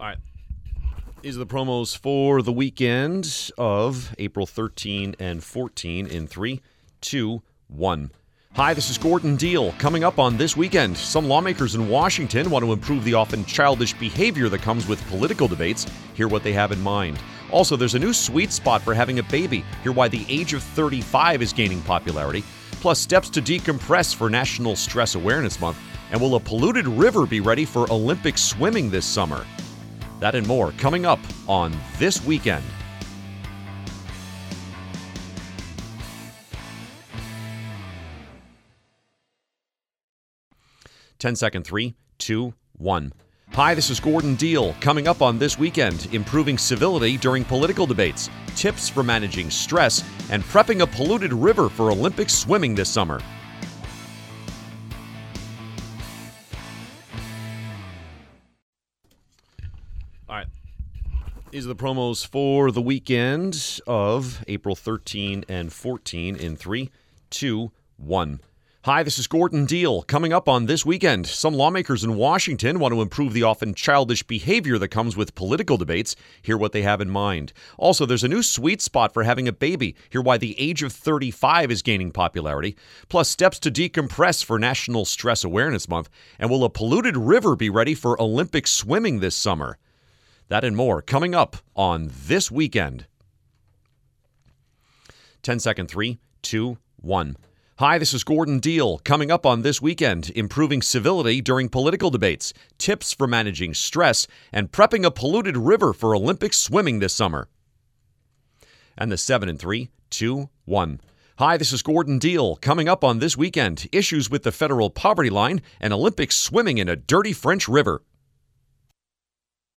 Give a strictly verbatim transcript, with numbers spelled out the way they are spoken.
All right. These are the promos for the weekend of April thirteenth and fourteenth in three, two, one. Hi, this is Gordon Deal. Coming up on this weekend, some lawmakers in Washington want to improve the often childish behavior that comes with political debates. Hear what they have in mind. Also, there's a new sweet spot for having a baby. Hear why the age of thirty-five is gaining popularity. Plus, steps to decompress for National Stress Awareness Month. And will a polluted river be ready for Olympic swimming this summer? That and more coming up on This Weekend. ten second, three, two, one. Hi, this is Gordon Deal. Coming up on This Weekend, improving civility during political debates, tips for managing stress, and prepping a polluted river for Olympic swimming this summer. All right. These are the promos for the weekend of April thirteenth and fourteenth in three, two, one. Hi, this is Gordon Deal. Coming up on This Weekend, some lawmakers in Washington want to improve the often childish behavior that comes with political debates. Hear what they have in mind. Also, there's a new sweet spot for having a baby. Hear why the age of thirty-five is gaining popularity. Plus, steps to decompress for National Stress Awareness Month. And will a polluted river be ready for Olympic swimming this summer? That and more coming up on This Weekend. ten second, three, two, one. Hi, this is Gordon Deal. Coming up on This Weekend, improving civility during political debates, tips for managing stress, and prepping a polluted river for Olympic swimming this summer. And the seven and three, two, one. Hi, this is Gordon Deal. Coming up on This Weekend, issues with the federal poverty line and Olympic swimming in a dirty French river.